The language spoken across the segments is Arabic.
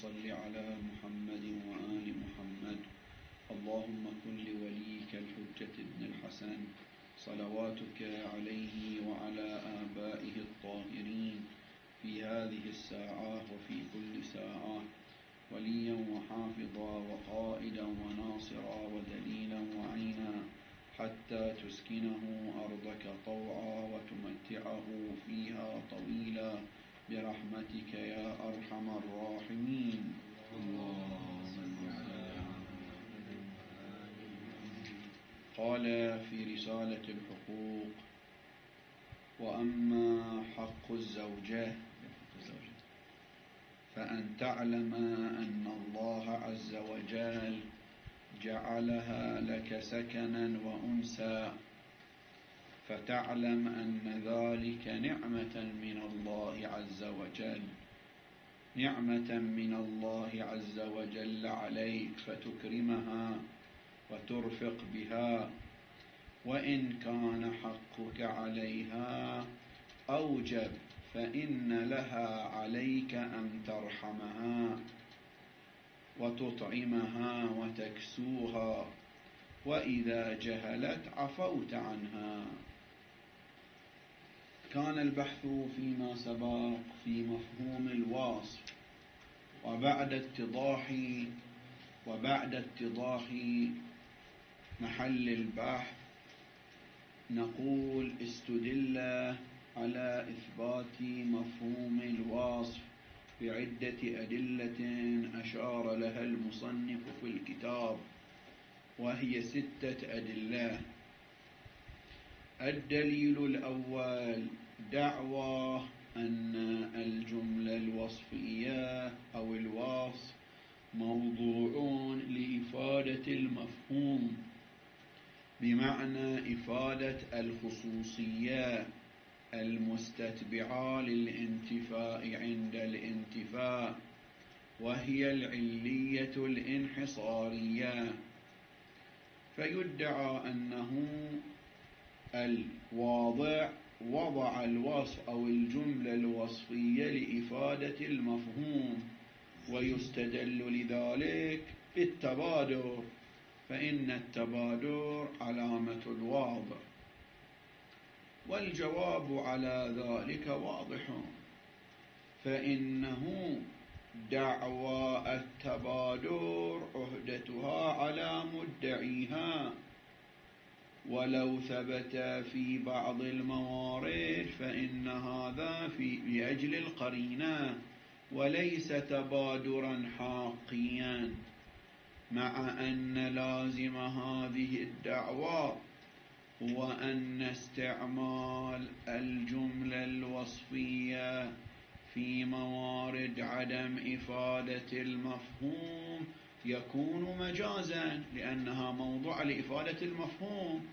صل على محمد وآل محمد. اللهم كن لوليك الحجة ابن الحسن صلواتك عليه وعلى آبائه الطاهرين في هذه الساعة وفي كل ساعة وليا وحافظا وقائدا وناصرا ودليلا وعينا حتى تسكنه أرضك طوعا وتمتعه فيها طويلا برحمتك يا أرحم الراحمين. قال في رسالة الحقوق: وأما حق الزوجة فأن تعلم أن الله عز وجل جعلها لك سكنا وأنسا، فتعلم أن ذلك نعمة من الله عز وجل، نعمة من الله عز وجل عليك، فتكرمها وترفق بها، وإن كان حقك عليها أوجب فإن لها عليك أن ترحمها وتطعمها وتكسوها، وإذا جهلت عفوت عنها. كان البحث فيما سبق في مفهوم الوصف، وبعد اتضاح محل البحث نقول: استدل على إثبات مفهوم الوصف بعدة أدلة أشار لها المصنف في الكتاب، وهي 6 أدلة. الدليل الأول: دعوى أن الجملة الوصفية أو الوصف موضوع لإفادة المفهوم، بمعنى إفادة الخصوصية المستتبعة للانتفاء عند الانتفاء، وهي العلية الانحصارية. فيدعى أنه الواضع وضع الوصف أو الجملة الوصفية لإفادة المفهوم، ويستدل لذلك بالتبادر، فإن التبادر علامة الواضع. والجواب على ذلك واضح، فإنه دعوى التبادر عهدتها على مدعيها، ولو ثبت في بعض الموارد فإن هذا لأجل القرينة وليس تبادرا حقيا، مع أن لازم هذه الدعوى هو أن استعمال الجملة الوصفية في موارد عدم إفادة المفهوم يكون مجازا، لأنها موضوع لإفادة المفهوم،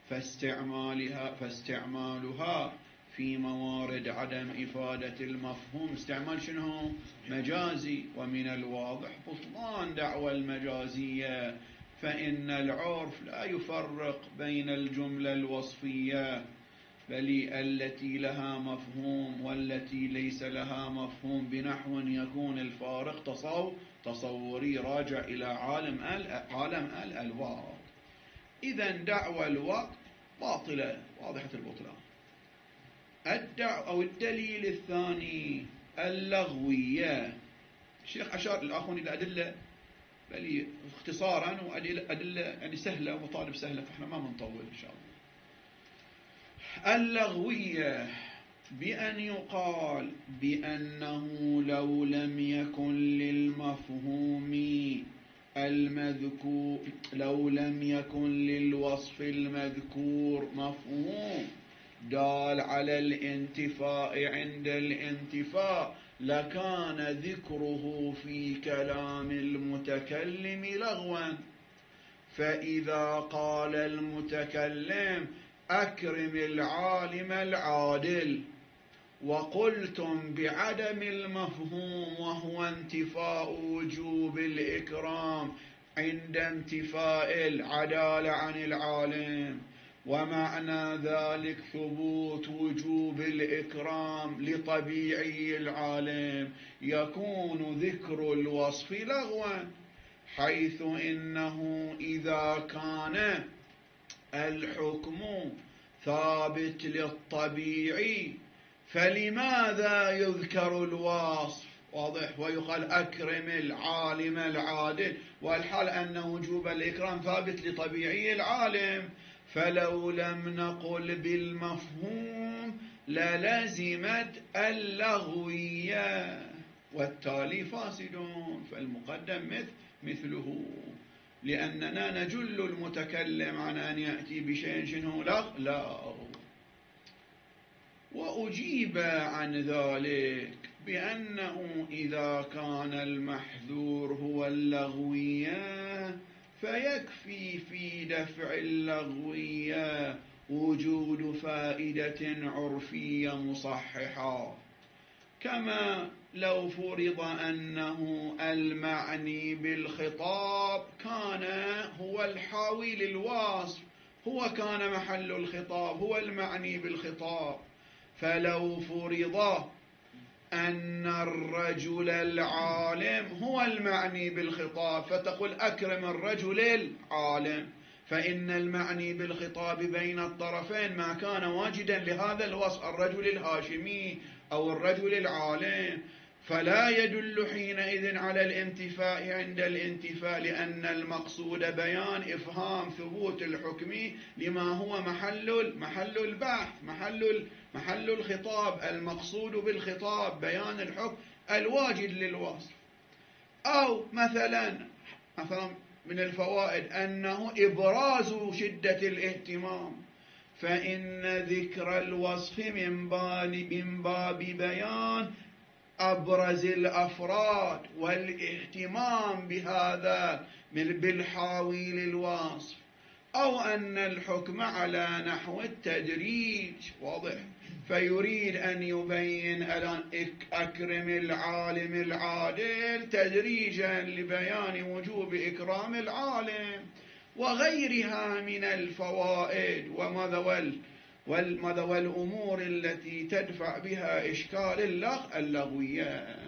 فاستعمالها في موارد عدم إفادة المفهوم استعمال شنو؟ مجازي. ومن الواضح بطلان دعوى المجازية، فإن العرف لا يفرق بين الجملة الوصفية، بل التي لها مفهوم والتي ليس لها مفهوم، بنحو يكون الفارق تصوري راجع إلى عالم الألواط. إذن دعوى الوقت باطلة واضحة البطلان. الدليل الثاني اللغوية. الشيخ أشار الآخرون إلى أدلة بل اختصارا، وأدلة يعني سهلة ومطالب سهلة، فإحنا ما بنطول إن شاء الله. اللغوية بأن يقال بأنه لو لم يكن للمفهوم المذكور، لو لم يكن للوصف المذكور مفهوم دال على الانتفاء عند الانتفاء، لكان ذكره في كلام المتكلم لغوا. فإذا قال المتكلم: أكرم العالم العادل، وقلتم بعدم المفهوم وهو انتفاء وجوب الإكرام عند انتفاء العدالة عن العالم، ومعنى ذلك ثبوت وجوب الإكرام لطبيعي العالم، يكون ذكر الوصف لغوا، حيث إنه إذا كان الحكم ثابت للطبيعي فلماذا يذكر الوصف؟ واضح. ويقال أكرم العالم العادل، والحال أن وجوب الإكرام ثابت لطبيعي العالم، فلو لم نقل بالمفهوم للزمت اللغوية، والتالي فاسدون، فالمقدم مثله، لأننا نجل المتكلم عن أن يأتي بشيء شنو لغو. وأجيب عن ذلك بأنه إذا كان المحذور هو اللغوية فيكفي في دفع اللغوية وجود فائدة عرفية مصححة، كما لو فرض أنه المعني بالخطاب كان هو الحاوي للوصف، هو كان محل الخطاب، هو المعني بالخطاب. فلو فرض أن الرجل العالم هو المعني بالخطاب فتقول أكرم الرجل العالم، فإن المعني بالخطاب بين الطرفين ما كان واجدا لهذا الوصف، الرجل الهاشمي أو الرجل العالم، فلا يدل حينئذ على الانتفاء عند الانتفاء، لأن المقصود بيان إفهام ثبوت الحكم لما هو محل البحث، محل الخطاب، المقصود بالخطاب بيان الحكم الواجد للوصف. أو مثلا من الفوائد أنه إبراز شدة الاهتمام، فإن ذكر الوصف من باب بيان أبرز الأفراد والاهتمام بهذا بالحاوي للوصف، أو أن الحكم على نحو التدريج، واضح، فيريد أن يبين أكرم العالم العادل تدريجا لبيان وجوب إكرام العالم وغيرها من الفوائد وماذا والأمور التي تدفع بها إشكال اللغوية.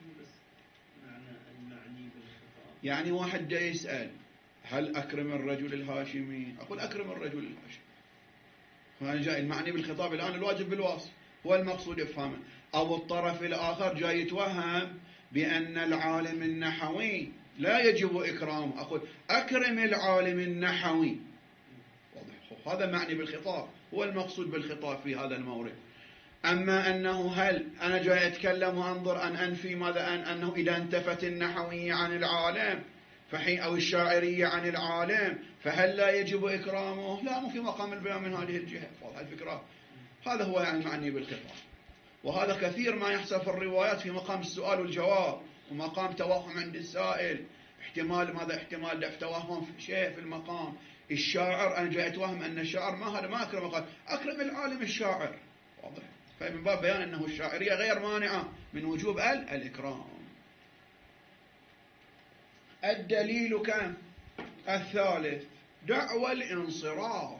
يعني واحد جاي يسأل هل أكرم الرجل الهاشمي؟ أقول أكرم الرجل الهاشمي، فأنا جاي المعني بالخطاب الآن الواجب بالوصف هو المقصود إفهامه. أو الطرف الآخر جاي يتوهم بأن العالم النحوي لا يجب إكرامه، أقول أكرم العالم النحوي، واضح، هذا معني بالخطاب، هو المقصود بالخطاب في هذا المورد. أما أنه هل أنا جاي أتكلم وأنظر أن أنفي ماذا أنه إذا انتفت النحوية عن العالم أو الشاعرية عن العالم فهل لا يجب إكرامه؟ لا، مو في مقام البيان من هذه الجهة، واضح الفكرة. هذا هو يعني معني بالخطاب، وهذا كثير ما يحصل في الروايات في مقام السؤال والجواب ومقام توهم عند السائل، احتمال دفع توهم في شيء في المقام. الشاعر أنا جاي أتوهم أن الشاعر ما أكرم، قال أكرم العالم الشاعر، واضح، فمن باب بيان أنه الشاعرية غير مانعة من وجوب الإكرام. الدليل كم؟ الثالث، دعوى الانصراف،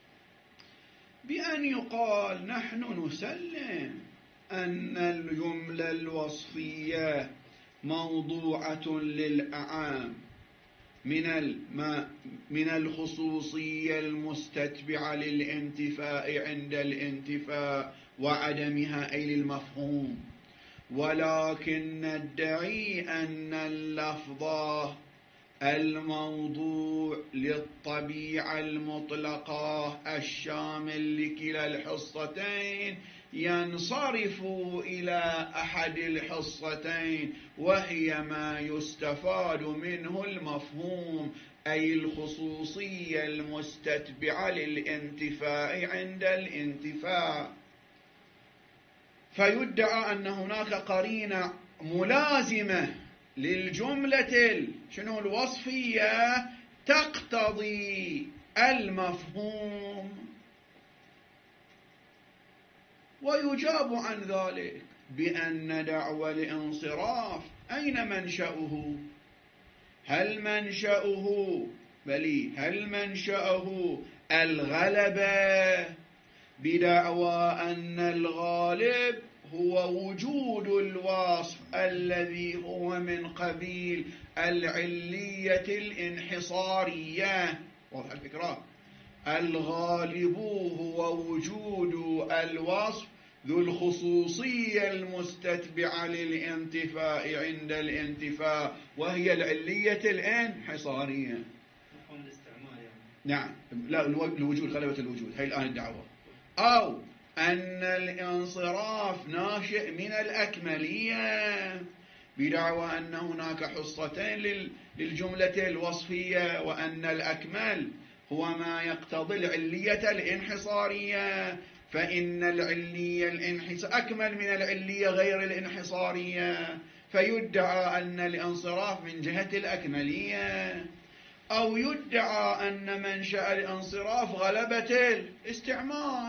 بأن يقال نحن نسلم أن الجملة الوصفية موضوعة للأعام من الخصوصية المستتبعة للانتفاء عند الانتفاء وعدمها أي للمفهوم، ولكن ندعي أن اللفظ الموضوع للطبيعة المطلقة الشامل لكلا الحصتين ينصرف إلى أحد الحصتين، وهي ما يستفاد منه المفهوم أي الخصوصية المستتبعة للانتفاء عند الانتفاء. فيدعى أن هناك قرينة ملازمة للجملة الوصفية تقتضي المفهوم، ويجاب عن ذلك بأن دعوى الانصراف أين منشأه؟ هل منشأه الغلبة بدعوى أن الغالب هو وجود الوصف الذي هو من قبيل العلية الانحصارية. واضح الفكرة؟ الغالب هو وجود الوصف ذو الخصوصية المستتبعة للانتفاء عند الانتفاء، وهي العلية الانحصارية. نعم، لا الوجود، غلبة الوجود، هي الآن الدعوة. أو أن الانصراف ناشئ من الأكملية بدعوى أن هناك حصتين للجملة الوصفية، وأن الأكمل هو ما يقتضي العلية الانحصارية، فإن العلية أكمل من العلية غير الانحصارية، فيدعى أن الانصراف من جهة الأكملية. أو يدعى أن منشأ الانصراف غلبة الاستعمال.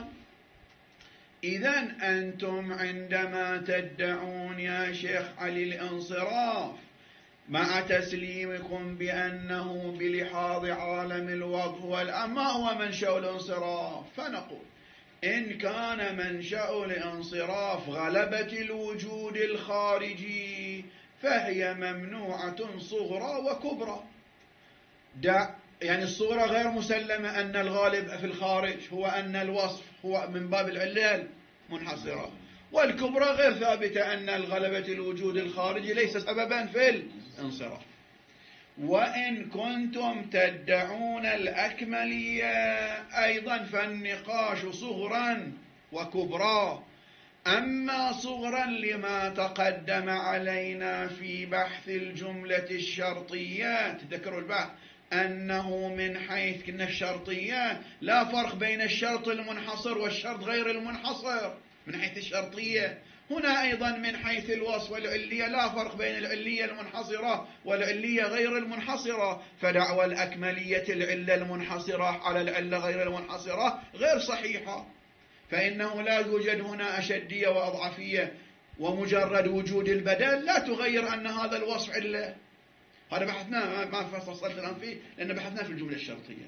إذن أنتم عندما تدعون يا شيخ علي الانصراف مع تسليمكم بأنه بلحاظ عالم الوضع والأمر، ما هو منشأ الانصراف؟ فنقول إن كان منشأ الانصراف غلبة الوجود الخارجي فهي ممنوعة صغرى وكبرى. يعني الصورة غير مسلمة أن الغالب في الخارج هو أن الوصف هو من باب العلة المنحصرة، والكبرى غير ثابتة أن الغلبة الوجود الخارجي ليس سببا في الانصراف. وإن كنتم تدعون الأكملية أيضا فالنقاش صغرا وكبرى. أما صغرا لما تقدم علينا في بحث الجملة الشرطية، تذكروا البحث أنه من حيث كنا الشرطية لا فرق بين الشرط المنحصر والشرط غير المنحصر من حيث الشرطية. هنا أيضا من حيث الوصف والعلية لا فرق بين العلية المنحصرة والعلية غير المنحصرة، فدعوى الأكملية العلة المنحصرة على العلة غير المنحصرة غير صحيحة، فإنه لا يوجد هنا أشدية وأضعفية، ومجرد وجود البدل لا تغير أن هذا الوصف علة. هذا بحثنا، ما فصلت الآن فيه لأن بحثنا في الجملة الشرطية.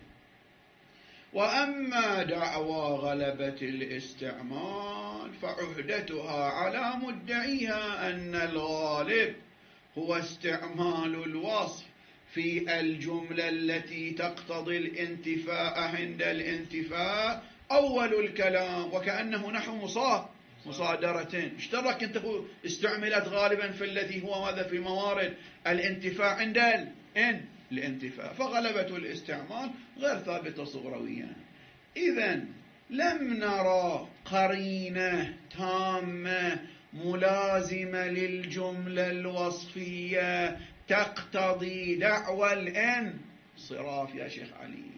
وأما دعوى غلبة الاستعمال فعهدتها على مدعيها أن الغالب هو استعمال الوصف في الجملة التي تقتضي الانتفاء عند الانتفاء أول الكلام، وكأنه نحو مصادرتين. اشترك انت استعملت غالبا في الذي هو ماذا في موارد الانتفاع عند الانتفاع، فغلبة الاستعمال غير ثابتة صغرويا. إذن لم نرى قرينة تامة ملازمة للجملة الوصفية تقتضي دعوى الانصراف يا شيخ علي.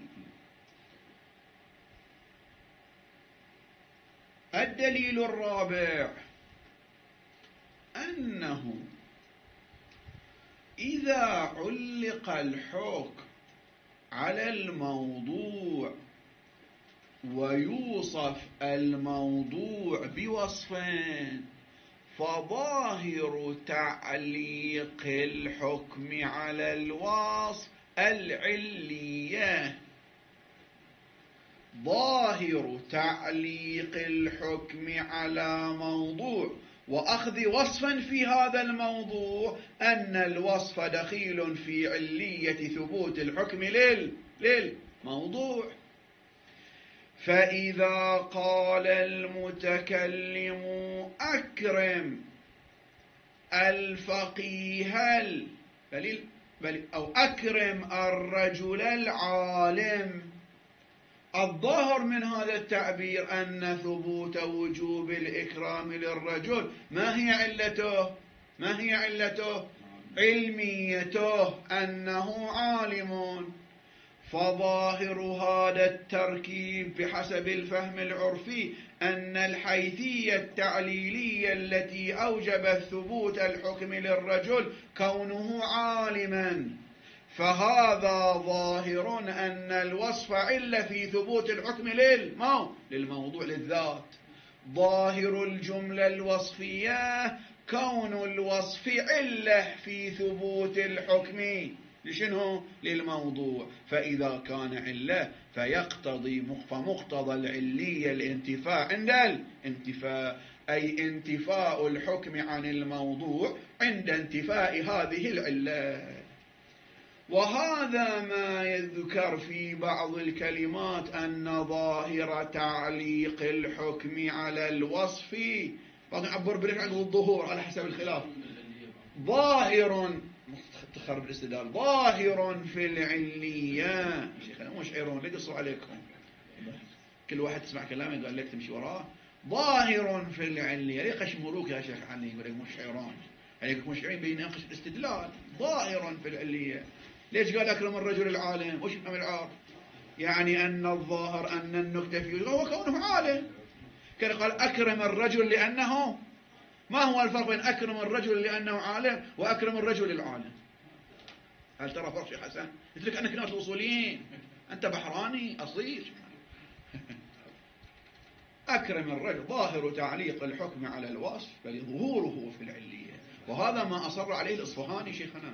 الدليل الرابع أنه إذا علق الحكم على الموضوع ويوصف الموضوع بوصفين، فظاهر تعليق الحكم على الوصف العلية، ظاهر تعليق الحكم على موضوع وأخذ وصف في هذا الموضوع أن الوصف دخيل في علية ثبوت الحكم للموضوع. فإذا قال المتكلم أكرم الفقيه أو أكرم الرجل العالم، الظاهر من هذا التعبير أن ثبوت وجوب الإكرام للرجل ما هي علته؟ علميته، أنه عالم. فظاهر هذا التركيب بحسب الفهم العرفي أن الحيثية التعليلية التي أوجبت ثبوت الحكم للرجل كونه عالما، فهذا ظاهر أن الوصف علة في ثبوت الحكم للموضوع للذات. ظاهر الجملة الوصفية كون الوصف علة في ثبوت الحكم لشنو؟ للموضوع. فإذا كان علة فمقتضى العلية الانتفاء عند الانتفاء، أي انتفاء الحكم عن الموضوع عند انتفاء هذه العلة. وهذا ما يذكر في بعض الكلمات أن ظاهر تعليق الحكم على الوصف، بعض يعبر بالعقد الظهور على حسب الخلاف، ظاهر تخرب الاستدلال، ظاهر في العلية. شيخنا مو شعيرون لا يقصوا عليكم، كل واحد تسمع كلامه قال لك تمشي وراه. ظاهر في العلية، ليه قشمروك يا شيخ علي؟ يقول لك مو شعيرون، عليك مو شعيرين بيناقش الاستدلال. ظاهر في العلية، ليش قال أكرم الرجل العالم؟ وش يفهم العار؟ يعني أن الظاهر أن النكتة فيه هو كونه عالم. كان قال أكرم الرجل لأنه، ما هو الفرق بين أكرم الرجل لأنه عالم وأكرم الرجل العالم؟ هل ترى فرق شيخ حسن؟ قلت لك أنك ناس الأصوليين، أنت بحراني أصيل. أكرم الرجل ظاهر تعليق الحكم على الوصف بل ظهوره في العلية، وهذا ما أصر عليه الإصفهاني شيخنا.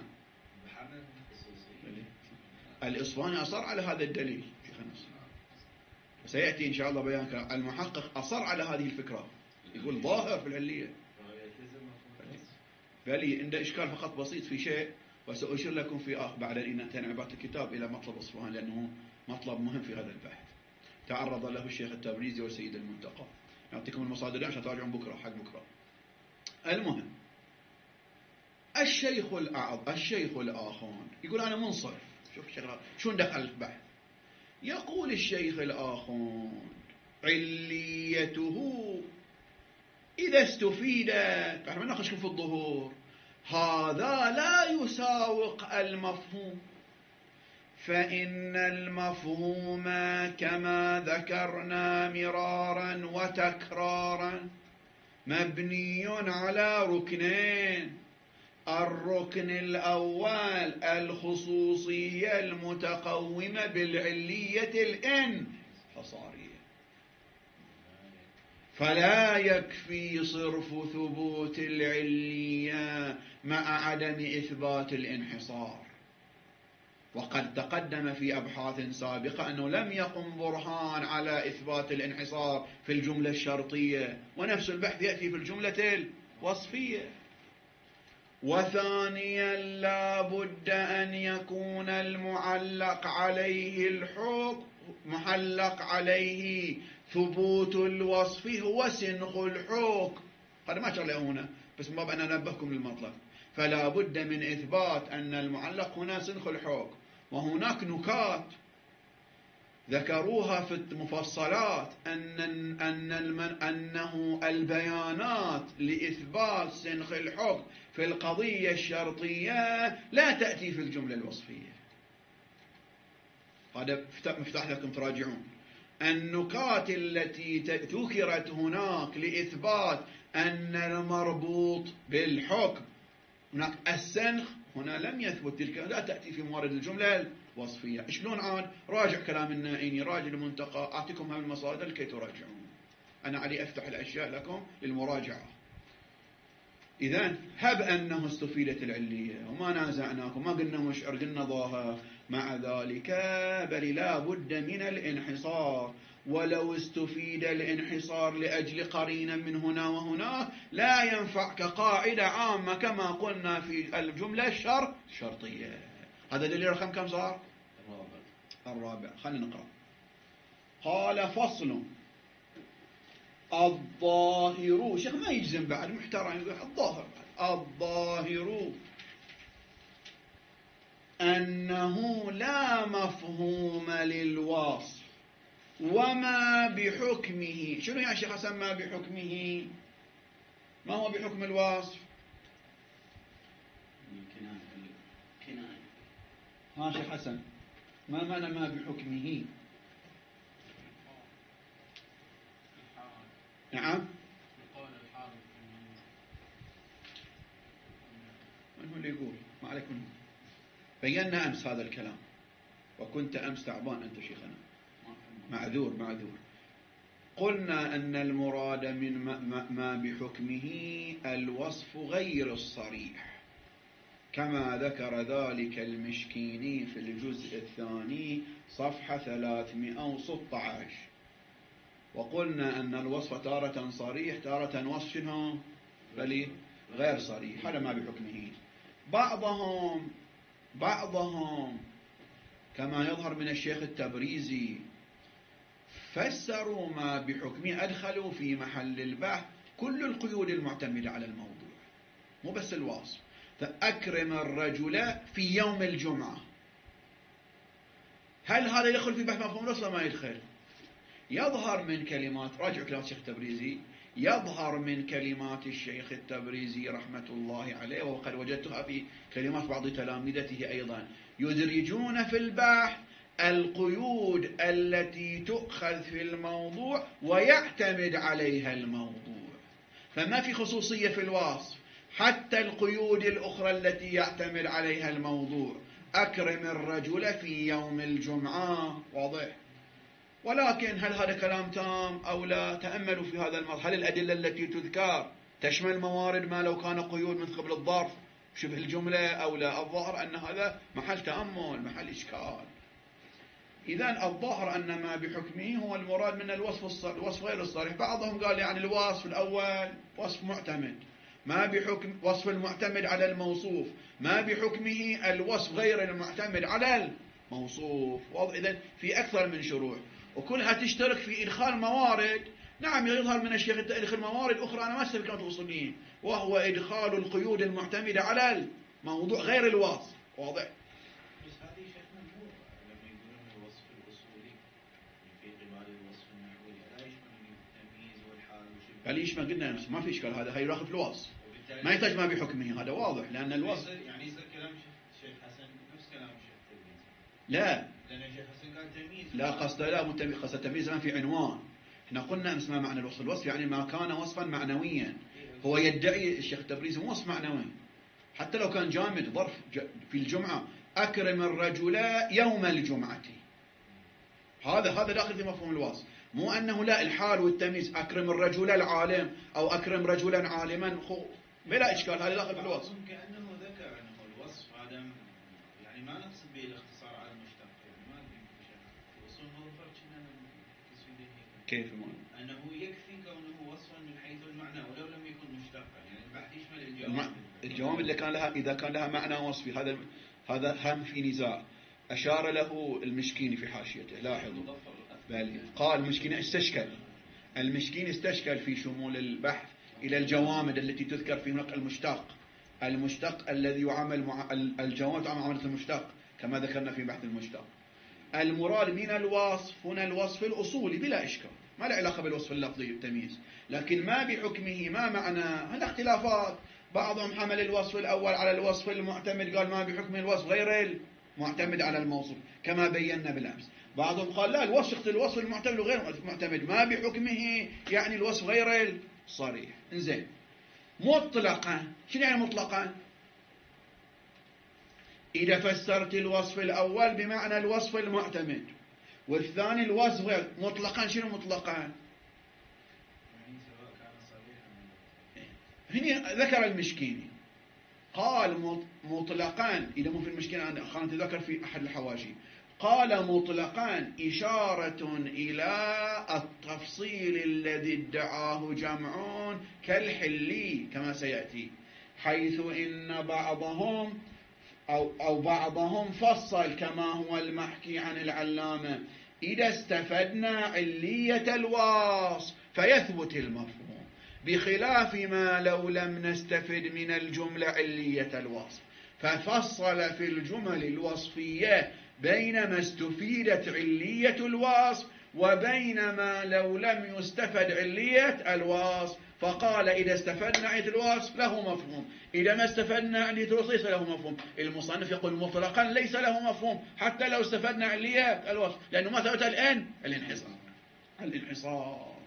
الإصفهاني أصر على هذا الدليل شيخنا، وسيأتي إن شاء الله بيان. المحقق أصر على هذه الفكرة، يقول ظاهر في العلية. بل عنده إشكال فقط بسيط في شيء، وسأشير لكم في بعد أن تنعبات الكتاب إلى مطلب إصفهان، لأنه مطلب مهم في هذا البحث تعرض له الشيخ التبريزي والسيد المنتقى. نعطيكم المصادر عشان تراجعون بكرة حق بكرة. المهم، الشيخ الآخون يقول أنا منصرف. شوف الشيخ شون دخل البحث. يقول الشيخ الآخون عليته إذا استفيدت، احنا نناقشكم في الظهور، هذا لا يساوق المفهوم، فإن المفهوم كما ذكرنا مرارا وتكرارا مبني على ركنين. الركن الأول الخصوصية المتقومة بالعلية الانحصارية، فلا يكفي صرف ثبوت العلية مع عدم إثبات الانحصار. وقد تقدم في أبحاث سابقة أنه لم يقم برهان على إثبات الانحصار في الجملة الشرطية، ونفس البحث يأتي في الجملة الوصفية. وثانيا لا بد أن يكون المعلق عليه الحكم، معلق عليه ثبوت الوصف هو سنخ الحكم. هذا ما شاء الله هنا، بس ما بأنا ننبهكم للمطلب. فلا بد من إثبات أن المعلق هنا سنخ الحكم. وهناك نكات ذكروها في المفصلات أنه البيانات لإثبات سنخ الحكم في القضية الشرطية لا تأتي في الجملة الوصفية. هذا مفتاح لكم تراجعون. النكات التي ذكرت هناك لإثبات أن المربوط بالحكم هناك السنخ، هنا لم يثبت، تلك لا تأتي في موارد الجملة الوصفية. شلون عاد؟ راجع كلام النائيني، راجع المنتقى، أعطيكم هم المصادر لكي تراجعون. أنا علي أفتح الأشياء لكم للمراجعة. إذن هب أنه استفيدت العلية وما نازعناكم، ما قلنا مشعر، قلنا ظاهر، مع ذلك بل لا بد من الانحصار. ولو استفيد الانحصار لأجل قرينة من هنا وهنا لا ينفع كقاعدة عامة كما قلنا في الجملة الشرطية. هذا دليل رقم كم صار؟ الرابع. خلينا نقرأ. قال فصل الظاهر، شيخ ما يجزم بعد، محترم يقول الظاهر بعد. الظاهر أنه لا مفهوم للوصف وما بحكمه. شنو يا شيخ حسن ما بحكمه؟ ما هو بحكم الوصف؟ ها شيخ حسن، ما معنى ما بحكمه؟ نعم، من هو اللي يقول؟ ما عليك منه. بينا أمس هذا الكلام، وكنت أمس تعبان أنت شيخنا، معذور. قلنا أن المراد من ما بحكمه الوصف غير الصريح، كما ذكر ذلك المشكيني في الجزء الثاني صفحة 316. وقلنا أن الوصف تارة صريح تارة وصف بل غير صريح، هذا ما بحكمه. بعضهم كما يظهر من الشيخ التبريزي فسروا ما بحكمه، أدخلوا في محل البحث كل القيود المعتمدة على الموضوع، مو بس الوصف. فأكرم الرجل في يوم الجمعة، هل هذا يدخل في بحث مفهوم الوصف ما يدخل؟ يظهر من كلمات، راجع كلمات الشيخ التبريزي، يظهر من كلمات الشيخ التبريزي رحمة الله عليه، وقد وجدتها في كلمات بعض تلامذته أيضا، يدرجون في البحث القيود التي تؤخذ في الموضوع ويعتمد عليها الموضوع، فما في خصوصية في الوصف، حتى القيود الأخرى التي يعتمد عليها الموضوع. أكرم الرجل في يوم الجمعة، واضح. ولكن هل هذا كلام تام أو لا؟ تأملوا في هذا الموضوع. هل الأدلة التي تذكر تشمل موارد ما لو كان قيود من قبل الظرف شبه الجملة أو لا؟ الظاهر أن هذا محل تأمل، محل إشكال. إذن الظاهر أن ما بحكمه هو المراد من الوصف غير الصريح. بعضهم قال يعني الوصف الأول وصف معتمد، ما بحكم وصف المعتمد على الموصوف، ما بحكمه الوصف غير المعتمد على الموصوف. إذن في أكثر من شروع وكلها تشترك في إدخال موارد. نعم يظهر من الشيخ إدخال موارد أخرى أنا ما أستفيد كانت الأصوليين، وهو إدخال القيود المعتمدة على الموضوع غير الوصف، واضح. بس هذه شيخنا مو لما يقولون الوصف الأصولي في قبال الوصف النحوي لا يشمل التمييز والحال وشبه. بل يشمل، قلنا ما في إشكال، هذا يراقب في الوصف، ما يحتاج ما بحكمه، هذا واضح. لأن الوصف يعني يصير كلام الشيخ حسن نفس كلام الشيخ التبريزي. لا، لأن الشيخ حسن قال تمييز، لا قصد، لا قصد التمييز ما في عنوان. احنا قلنا امس ما معنى الوصف. الوصف يعني ما كان وصفا معنويا. هو يدعي الشيخ التبريزي وصف معنوي حتى لو كان جامد، ظرف في الجمعة، أكرم الرجل يوم الجمعة، هذا داخل في مفهوم الوصف. مو أنه لا الحال والتمييز، أكرم الرجل العالم أو أكرم رجلا عالما، بلا إشكال، هذا داخل في الوصف. كأنه ذكر أنه الوصف هذا يعني ما نقصد به الاختصار على المشتق، يعني ما أدري وصول مظفر كيف أنه يكفي كونه وصفا من حيث المعنى ولو لم يكن مشتقا، يعني البحث يشمل الجوامع اللي كان لها، إذا كان لها معنى وصفي، هذا هم في نزاع. أشار له المشكيني في حاشيته، لاحظوا. بل قال المشكين استشكل في شمول البحث إلى الجوامد التي تذكر في هناك المشتق الذي يعامل مع الجوامد تعامل معاملة المشتق كما ذكرنا في بحث المشتق. المراد من الوصف هنا الوصف الأصولي بلا إشكال، ما له علاقة بالوصف اللفظي التمييز. لكن ما بحكمه ما معناه، هذا اختلافات. بعضهم حمل الوصف الأول على الوصف المعتمد، قال ما بحكم الوصف غير المعتمد على الموصوف كما بينا بالأمس. بعضهم قال لا، الوصف المعتمد وغير المعتمد ما بحكمه يعني الوصف غير الصريح. انزين، مطلقا شنو يعني مطلقا؟ إذا فسرت الوصف الأول بمعنى الوصف المعتمد والثاني الوصف غير مطلقا، شنو مطلقا؟ يعني سواء كان صريحا. هنا ذكر المشكيني قال مطلقا، إذا مو في المشكيني خلنا نتذكر في أحد الحواشي، قال مطلقا إشارة إلى التفصيل الذي ادعاه جمعون كالحلي كما سيأتي، حيث إن بعضهم أو بعضهم فصل كما هو المحكي عن العلامة، إذا استفدنا علية الوصف فيثبت المفهوم، بخلاف ما لو لم نستفد من الجملة علية الوصف. ففصل في الجمل الوصفية بينما استفيدت علية الوصف وبينما لو لم يستفد علية الوصف، فقال إذا استفدنا علية الوصف له مفهوم، إذا ما استفدنا علية الوصف ليس له مفهوم. المصنف يقول مطلقا ليس له مفهوم حتى لو استفدنا علية الوصف، لأنه ما ثبت الآن الانحصار.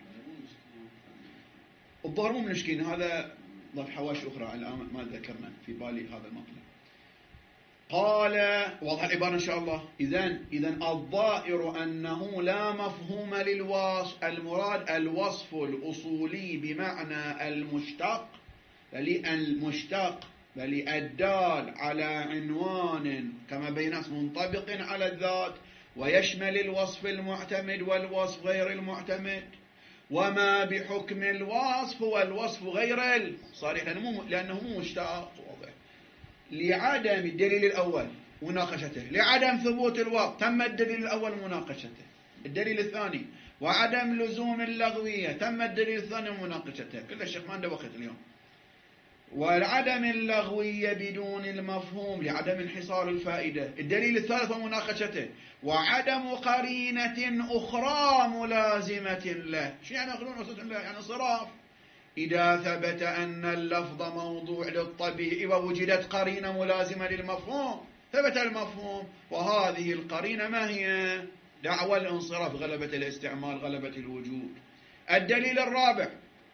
الظاهر مو مشكين، هذا ضف حواشي أخرى الآن ما ذكرنا في بالي هذا المطلب. قال واضح العبارة إن شاء الله. إذن الظاهر أنه لا مفهوم للوصف، المراد الوصف الأصولي بمعنى المشتق، لأن المشتق بل الدال على عنوان كما بينات منطبق على الذات، ويشمل الوصف المعتمد والوصف غير المعتمد. وما بحكم الوصف هو الوصف غير الصريح، لأنه مو مشتاق. واضح. لعدم الدليل الأول مناقشته، لعدم ثبوت الوقت تم الدليل الأول مناقشته. الدليل الثاني وعدم لزوم اللغوية تم الدليل الثاني مناقشته. كل الشيخ ما عنده وقت اليوم. وعدم اللغوية بدون المفهوم لعدم انحصار الفائدة، الدليل الثالث ومناقشته. وعدم قرينة أخرى ملازمة له. شو يعني قرينة له؟ يعني صراف. إذا ثبت أن اللفظ موضوع للطبيعي ووجدت قرينة ملازمة للمفهوم ثبت المفهوم. وهذه القرينة ما هي؟ دعوى الانصراف، غلبة الاستعمال، غلبة الوجود. الدليل الرابع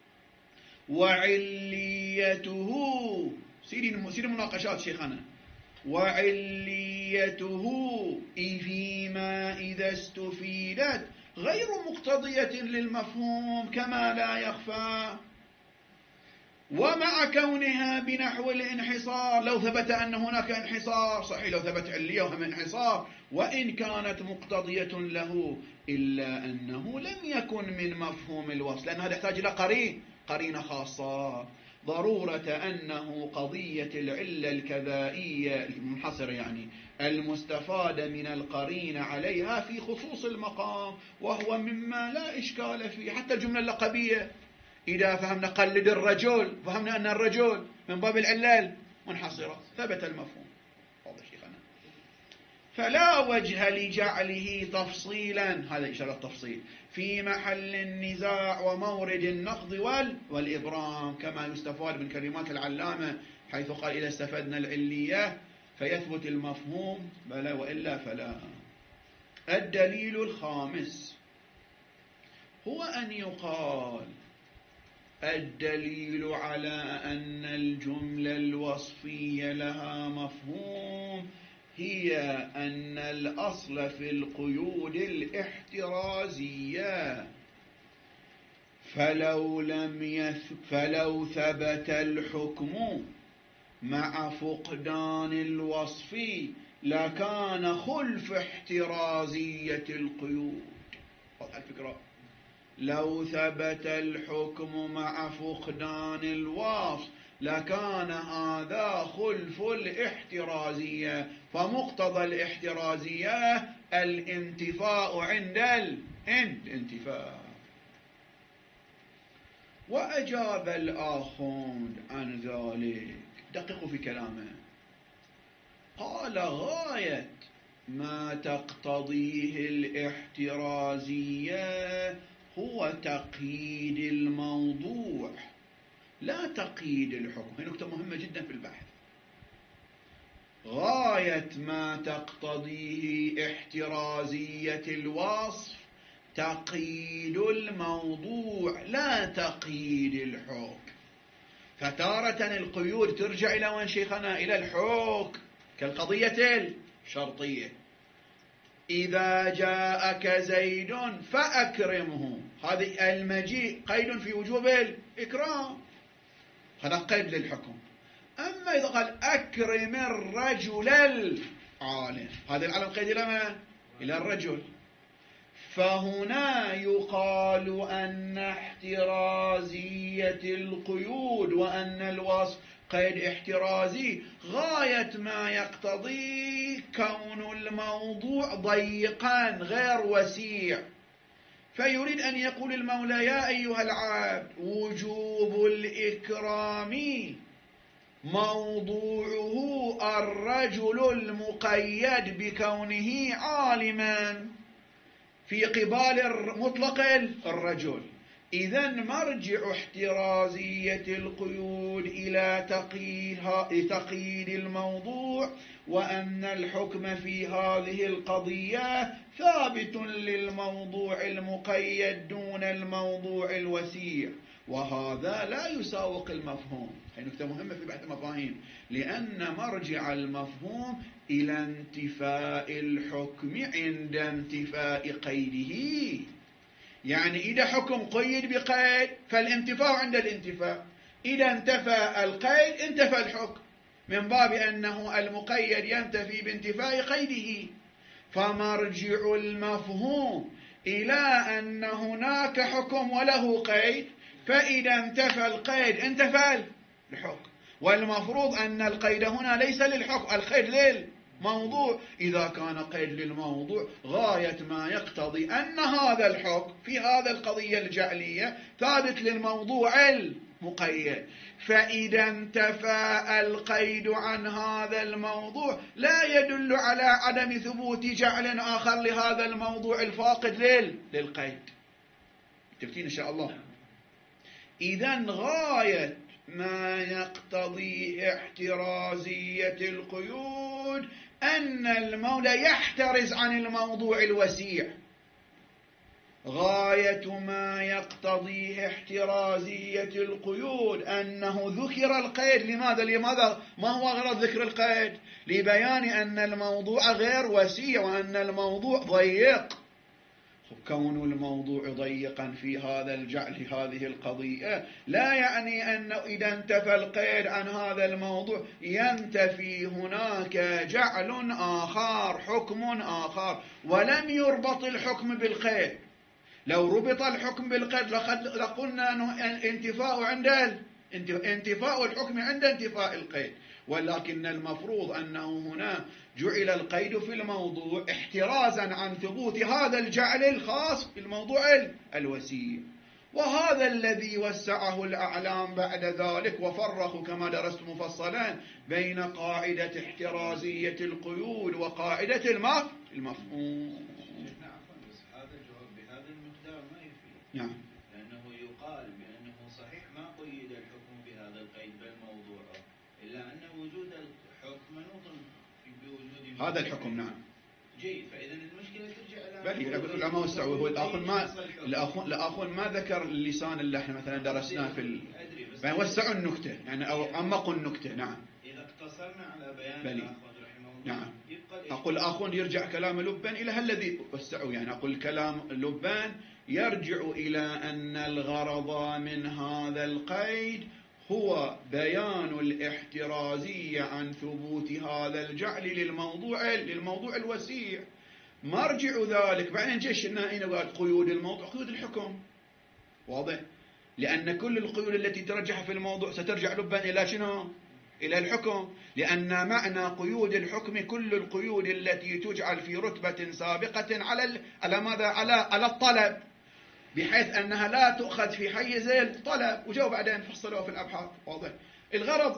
وعليته، سير مناقشات شيخنا. وعليته فيما إذا استفيدت غير مقتضية للمفهوم كما لا يخفى، ومع كونها بنحو الانحصار. لو ثبت أن هناك انحصار صحيح، لو ثبت علية وهم انحصار، وإن كانت مقتضية له، إلا أنه لم يكن من مفهوم الوصف، لأن هذا يحتاج إلى قرينة خاصة. ضرورة أنه قضية العلة الكذائية المنحصرة، يعني المستفادة من القرينة عليها في خصوص المقام، وهو مما لا إشكال فيه. حتى الجملة اللقبية إذا فهمنا قلد الرجل، فهمنا أن الرجل من باب العلة منحصرة، ثبت المفهوم. واضح شيخنا. فلا وجه لجعله تفصيلا، هذا إشارة التفصيل، في محل النزاع ومورد النقض والإبرام، كما يستفاد من كلمات العلامة حيث قال إذا استفدنا العلية فيثبت المفهوم بلا وإلا فلا. الدليل الخامس هو أن يقال الدليل على أن الجملة الوصفية لها مفهوم هي أن الأصل في القيود الاحترازية، فلو ثبت الحكم مع فقدان الوصف لكان خلف احترازية القيود. واضح الفكرة؟ لو ثبت الحكم مع فقدان الوصف لكان هذا خلف الاحترازية، فمقتضى الاحترازية الانتفاء عند الانتفاء. وأجاب الآخوند عن ذلك، دققوا في كلامه، قال غاية ما تقتضيه الاحترازية هو تقييد الموضوع لا تقييد الحكم. هي نقطة مهمة جدا في البحث. غاية ما تقتضيه احترازية الوصف تقييد الموضوع لا تقييد الحكم. فتارة القيود ترجع إلى وين شيخنا؟ إلى الحكم، كالقضية الشرطية. إذا جاءك زيد فأكرمه، هذه المجيء قيد في وجوب الإكرام، هذا قيد للحكم. أما إذا قال أكرم الرجل العالم، هذا العالم قيد إلى من؟ إلى الرجل. فهنا يقال أن احترازية القيود وأن الوصف قيد احترازي غاية ما يقتضي كون الموضوع ضيقا غير وسيع. فيريد أن يقول المولى يا أيها العبد وجوب الإكرام موضوعه الرجل المقيد بكونه عالما في قبال مطلق الرجل. إذن مرجع احترازية القيود إلى تقييد الموضوع، وأن الحكم في هذه القضية ثابت للموضوع المقيد دون الموضوع الوسيع، وهذا لا يساوق المفهوم. هذه نقطة مهمة في بحث المفاهيم، لأن مرجع المفهوم إلى انتفاء الحكم عند انتفاء قيده. يعني إذا حكم قيد بقيد فالانتفاء عند الانتفاء، إذا انتفى القيد انتفى الحكم. من باب أنه المقيد ينتفي بانتفاء قيده. فمرجع المفهوم إلى أن هناك حكم وله قيد، فإذا انتفى القيد انتفى الحكم. والمفروض أن القيد هنا ليس للحكم، القيد للموضوع. إذا كان قيد للموضوع غاية ما يقتضي أن هذا الحكم في هذا القضية الجعلية ثابت للموضوع المقيد. فإذا انتفى القيد عن هذا الموضوع لا يدل على عدم ثبوت جعل آخر لهذا الموضوع الفاقد للقيد. تفتين إن شاء الله. إذن غاية ما يقتضي احترازية القيود أن المولى يحترز عن الموضوع الوسيع. غاية ما يقتضي احترازية القيود أنه ذكر القيد. لماذا؟ ما هو غرض ذكر القيد؟ لبيان أن الموضوع غير وسيع وأن الموضوع ضيق. كون الموضوع ضيقا في هذا الجعل هذه القضية لا يعني أنه إذا انتفى القيد عن هذا الموضوع ينتفي هناك جعل آخر، حكم آخر. ولم يربط الحكم بالقيد. لو ربط الحكم بالقيد لقلنا أنه انتفاء الحكم عند انتفاء القيد. ولكن المفروض أنه هنا جعل القيد في الموضوع احترازا عن ثبوت هذا الجعل الخاص بالموضوع الوسيع. وهذا الذي وسعه الأعلام بعد ذلك وفرقوا كما درست مفصلا بين قاعدة احترازية القيود وقاعدة المفهوم. هذا الجواب بهذا المقدار ما يفيد. نعم. لأنه يقال بأنه صحيح ما قيد الحكم بهذا القيد بالموضوع، إلا أن وجود الحكم منوط بوجود هذا الحكم. نعم. جيد. فإذا المشكلة ترجع إلى العلماء وسعوا. هو الأخون ما ذكر اللسان اللي احنا مثلا درسناه في يعني وسعوا النكتة يعني أو عمقوا النكتة. نعم. إذا اقتصرنا على بيان الأخوان رحمه الله. نعم. أقول الأخون يرجع كلام لبان إلى الذي وسعوا. يعني أقول كلام لبان يرجع إلى أن الغرض من هذا القيد هو بيان الاحترازية عن ثبوت هذا الجعل للموضوع الوسيع. مرجع ذلك بعدين جيش النائين قال قيود الموضوع قيود الحكم. واضح؟ لأن كل القيود التي ترجح في الموضوع سترجع لبا إلى شنو؟ إلى الحكم. لأن معنى قيود الحكم كل القيود التي تجعل في رتبة سابقة على ماذا؟ على الطلب، بحيث أنها لا تؤخذ في حيز الطلب. وجاءوا بعدين فصلوها في الأبحاث. واضح؟ الغرض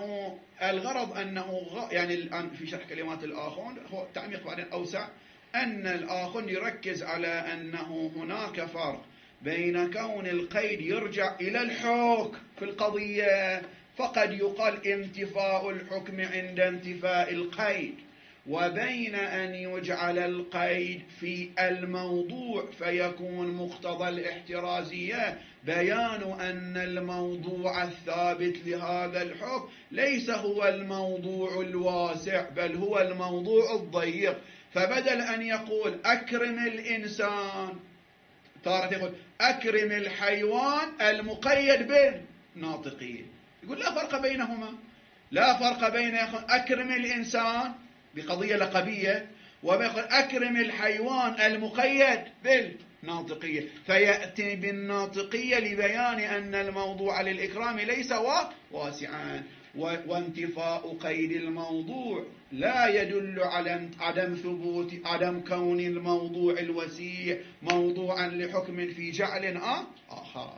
أنه يعني الآن في شرح كلمات الآخون هو تعميق بعدين أوسع، أن الآخون يركز على أنه هناك فرق بين كون القيد يرجع إلى الحكم في القضية، فقد يقال انتفاء الحكم عند انتفاء القيد، وبين أن يجعل القيد في الموضوع فيكون مقتضى الاحترازية بيان أن الموضوع الثابت لهذا الحكم ليس هو الموضوع الواسع بل هو الموضوع الضيق. فبدل أن يقول أكرم الإنسان تارة يقول أكرم الحيوان المقيد بالناطقية. يقول لا فرق بينهما، لا فرق بين أكرم الإنسان بقضية لقبية وبيقول أكرم الحيوان المقيد بالناطقية، فيأتي بالناطقية لبيان أن الموضوع للإكرام ليس واسعا. وانتفاء قيد الموضوع لا يدل على عدم كون الموضوع الوسيع موضوعا لحكم في جعل آخر.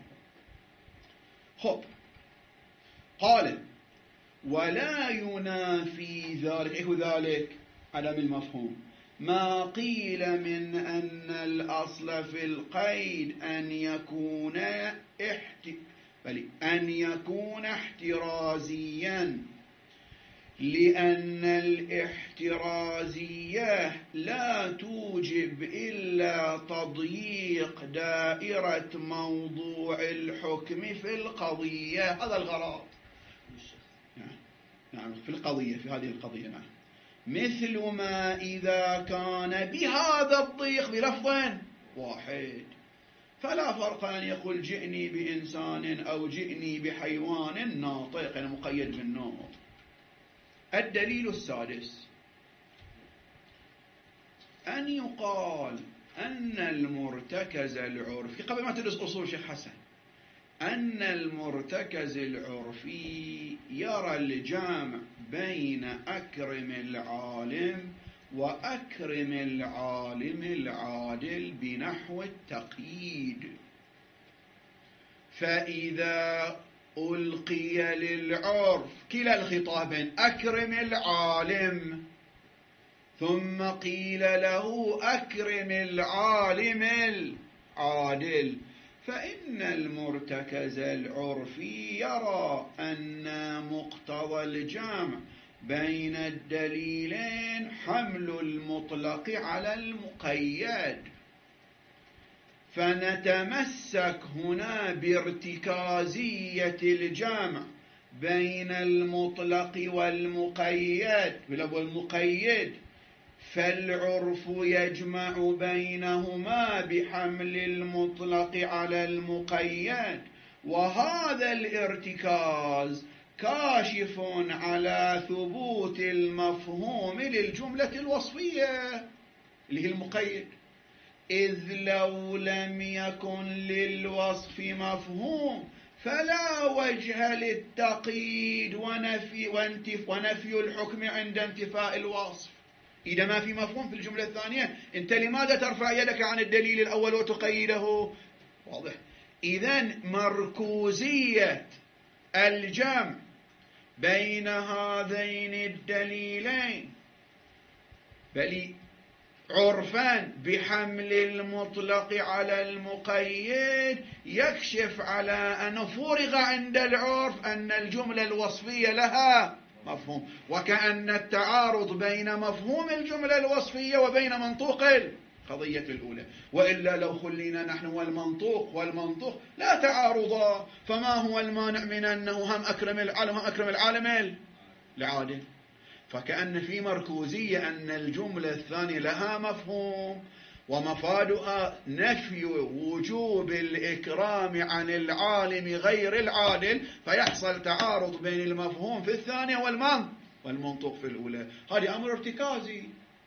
خب قال ولا ينافي ذلك عدم المفهوم ما قيل من أن الأصل في القيد أن يكون احترازيا، لأن الاحترازية لا توجب إلا تضييق دائرة موضوع الحكم في القضية. هذا الغرض. نعم في القضية، في هذه القضية. نعم. مثل ما إذا كان بهذا الضيق بلفظ واحد فلا فرق أن يقول جئني بإنسان أو جئني بحيوان ناطق، يعني مقيد بالنطق. الدليل السادس أن يقال أن المرتكز العرفي، قبل ما تدرس أصول شيخ حسن، أن المرتكز العرفي يرى الجامع بين أكرم العالم وأكرم العالم العادل بنحو التقييد، فإذا ألقي للعرف كلا الخطابين أكرم العالم ثم قيل له أكرم العالم العادل، فإن المرتكز العرفي يرى أن مقتضى الجمع بين الدليلين حمل المطلق على المقيد، فنتمسك هنا بارتكازية الجمع بين المطلق والمقيد، فالعرف يجمع بينهما بحمل المطلق على المقيد، وهذا الارتكاز كاشف على ثبوت المفهوم للجملة الوصفية اللي هي المقيد، إذ لو لم يكن للوصف مفهوم فلا وجه للتقييد ونفي الحكم عند انتفاء الوصف. إذا ما في مفهوم في الجملة الثانية أنت لماذا ترفع يدك عن الدليل الأول وتقيده؟ واضح. إذن مركوزية الجمع بين هذين الدليلين بل عرفان بحمل المطلق على المقيد يكشف على أن فرغ عند العرف أن الجملة الوصفية لها مفهوم، وكأن التعارض بين مفهوم الجملة الوصفية وبين منطوق القضية الأولى، وإلا لو خلينا نحن والمنطوق لا تعارضا، فما هو المانع من أنه هم أكرم العالم هم أكرم العالم العادل؟ فكأن في مركوزية أن الجملة الثانية لها مفهوم ومفادها نفي وجوب الإكرام عن العالم غير العادل، فيحصل تعارض بين المفهوم في الثانية والمنطوق في الأولى. هذا أمر ارتكازي.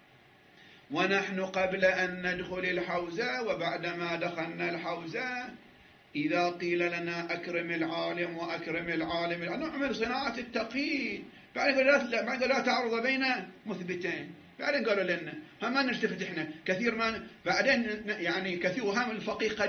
ونحن قبل أن ندخل الحوزة وبعدما دخلنا الحوزة إذا قيل لنا أكرم العالم وأكرم العالم نعمل صناعة التقييد، بعدين لا تعارض بين مثبتين، بعدين قالوا لنا هم ما نلتفت احنا كثير ما بعدين يعني كثير هم الفقيه قد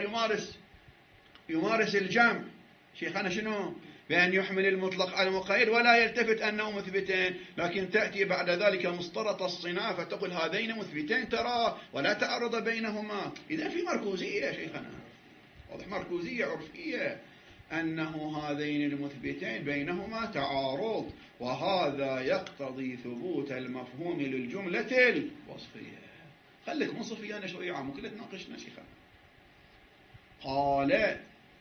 يمارس الجمع شيخنا شنو بأن يحمل المطلق على المقيد ولا يلتفت أنه مثبتين، لكن تأتي بعد ذلك مصطلط الصناعة فتقول هذين مثبتين ترى ولا تعارض بينهما. إذا في مركوزية شيخنا، واضح، مركوزية عرفية أنه هذين المثبتين بينهما تعارض، وهذا يقتضي ثبوت المفهوم للجملة الوصفية. خليك منصفي أنا شوية عام وكله تناقشنا شيخنا. قال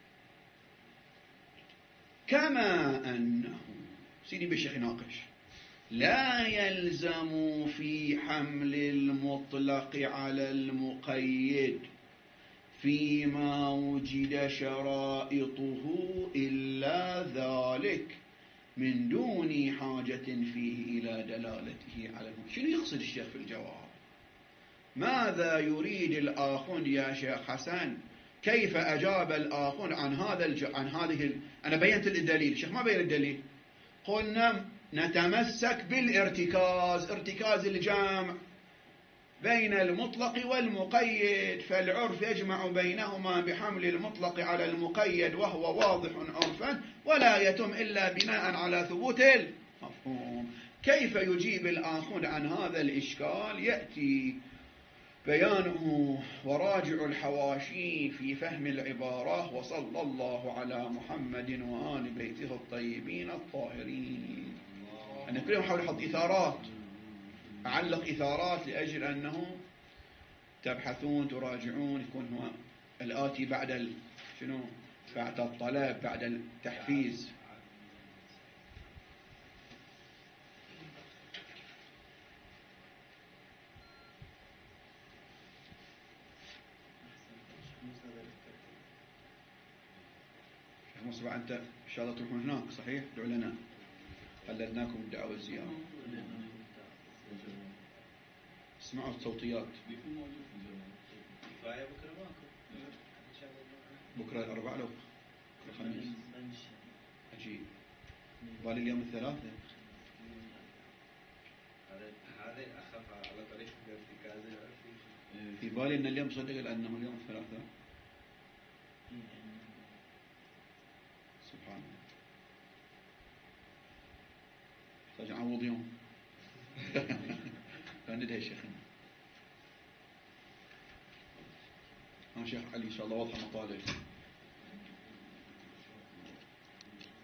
كما أنه سيدي بالشيخ يناقش لا يلزم في حمل المطلق على المقيد فيما وجد شرائطه إلا ذلك من دون حاجة فيه إلى دلالته على المقيد. شنو يقصد الشيخ في الجواب؟ ماذا يريد الآخوند يا شيخ حسن؟ كيف أجاب الآخوند عن هذه أنا بينت الدليل، الشيخ ما بين الدليل. قلنا نتمسك بالارتكاز، ارتكاز الجمع بين المطلق والمقيد، فالعرف يجمع بينهما بحمل المطلق على المقيد وهو واضح عرفا ولا يتم إلا بناء على ثبوت المفهوم. كيف يجيب الآخوند عن هذا الإشكال؟ يأتي بيانه وراجع الحواشي في فهم العبارة. وصلى الله على محمد وآل بيته الطيبين الطاهرين. أنا كل يوم أحاول أحط إثارات، أعلق إثارات لأجل أنه تبحثون تراجعون، يكون هو الآتي بعد شنو؟ بعد الطلب، بعد التحفيز. شيخ مصطفى أنت إن شاء الله تروحون هناك صحيح؟ ادعوا لنا. حللناكم الدعوة الزيارة. اسمعوا الصوتيات. بيكون موجود في الجوال. كفاية بكرة ماكو. إن شاء الله. بكرة الأربعاء لو بكرة الخميس. عجيب. بالي اليوم الثلاثاء. هذا أخاف على طريق الارتكاز. في بالي أن اليوم صدق لأنه اليوم الثلاثاء. سبحان الله. ترجع عوض يوم. فندها شيخنا. شيخ علي إن شاء الله واضحة مطالب.